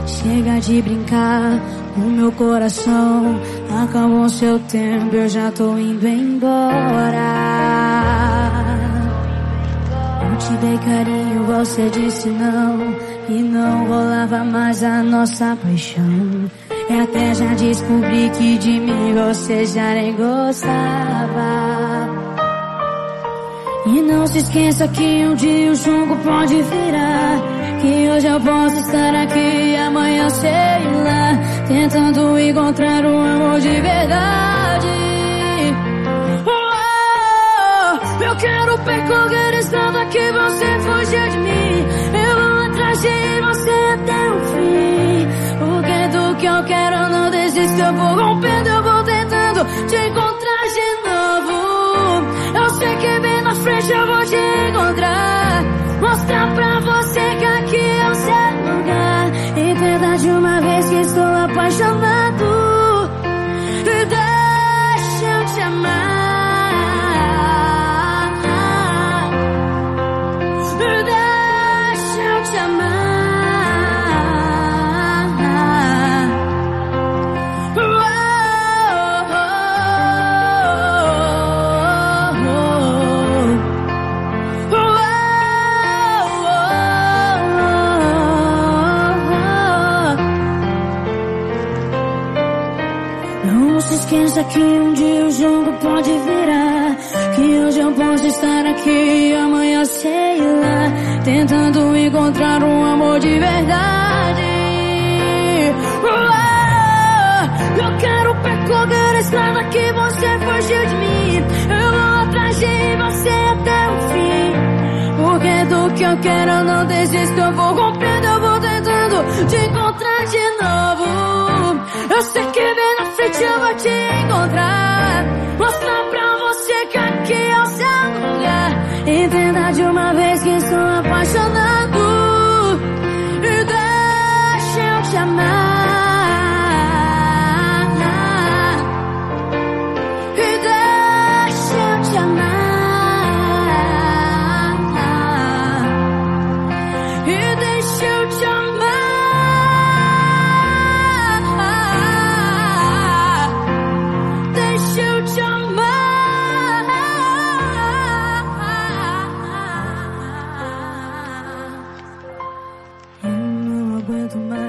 Chega de brincar com meu coração. Acabou seu tempo, eu já tô indo embora. Eu te dei carinho, você disse não, e não rolava mais a nossa paixão. E até já descobri que de mim você já nem gostava. E não se esqueça que um dia o jogo pode virar, que hoje eu posso estar aqui e amanhã sei lá, tentando encontrar um amor de verdade. Eu quero percorrer estando aqui, você fugiu de mim. Eu vou atrás de você até o fim, porque do que eu quero eu não desisto. Eu vou rompendo, eu vou tentando te encontrar de novo. Eu sei que bem na frente eu vou te encontrar, mostrar pra você que aqui é o seu lugar. Entenda de uma vez que estou apaixonado, e deixa eu te amar. Deixa eu te amar. Não se esqueça que um dia o jogo pode virar, que hoje eu posso estar aqui e amanhã sei lá, tentando encontrar um amor de verdade. Eu quero percorrer a estrada que você fugiu de mim. Eu vou atrás de você até o fim, porque do que eu quero eu não desisto. Eu vou rompendo, eu vou tentando te encontrar de novo. Eu sei que bem na frente eu vou te encontrar, mostrar pra você que aqui é o seu lugar. Entenda de uma vez que estou apaixonado, e deixa eu te amar. E deixa eu te amar. E deixa eu te amar. Deixa eu te amar. Eu não aguento mais.